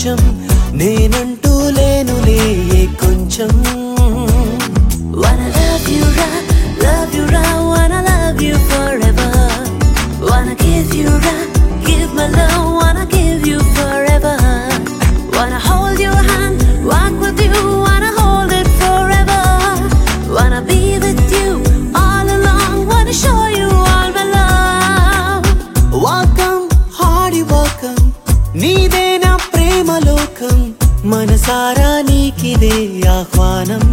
ప్రపంచం నేనంటూ లేనులే కొంచెం Wanna love you right, wanna love you forever. Wanna give you right, give my love, wanna give you forever. Wanna hold your hand, walk with you, wanna hold it forever. Wanna be with you all along, wanna show you all my love. Welcome, hearty welcome, నీదే నా ప్రేమ లోకం మనసారా నీకిదే ఆహ్వానం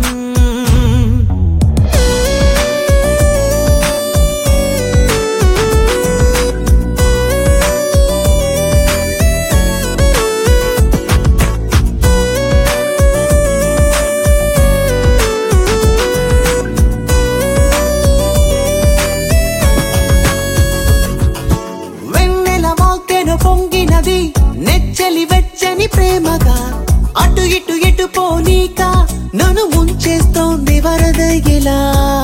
పొంగినది నెచ్చలి వెచ్చని ప్రేమగా అటు ఇటు ఎటు పోనీక నన్ను ముంచేస్తోంది వరదగిలా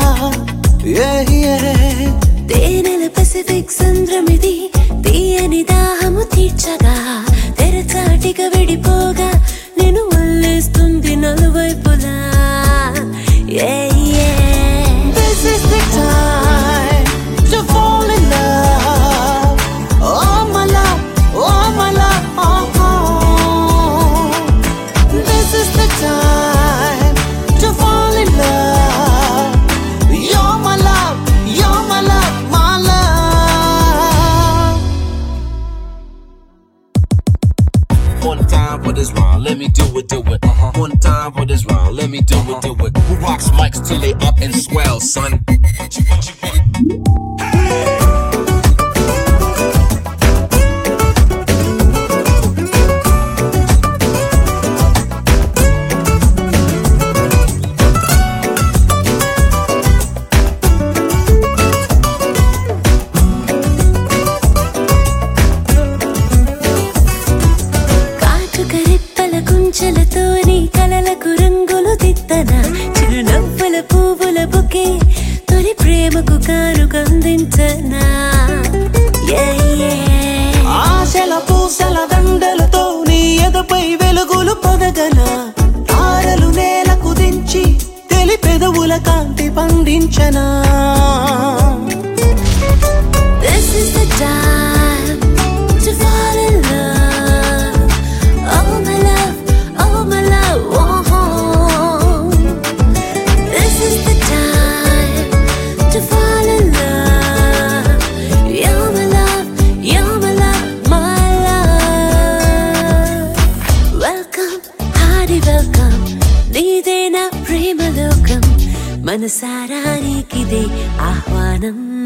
తేనెల పసిఫిక్ సంద్రమిది తీయని దాహము తీర్చగా తెరచాటిగా విడిపోగా నేను వల్లేస్తుంది నలువైపులా This is the time to fall in love. Oh my love, oh my love, oh, oh. This is the time to fall in love. You're my love, you're my love, my love. One time for this round, let me do it, do it. One time for this round, let me do it, do it. Who rocks mics till they up and swell, son? What you want? కుంచెలతోని కలలకు రంగులు దిద్దన చిరునవ్వుల పువ్వుల bouquet తొలి ప్రేమకు కానుక అందించనా ఆశల పూసల దండలతో నీ ఎదపై వెలుగులు పొదగన తారలు నేలకు దించి తెలి పెదవుల కాంతి పండించనా This is the time to fall in love. Oh my love, oh my love, oh. This is the time to fall in love. You're my love, you're my love, my love. Welcome, hearty welcome, నీదే నా ప్రేమ లోకం మనసారా నీకిదే ఆహ్వానం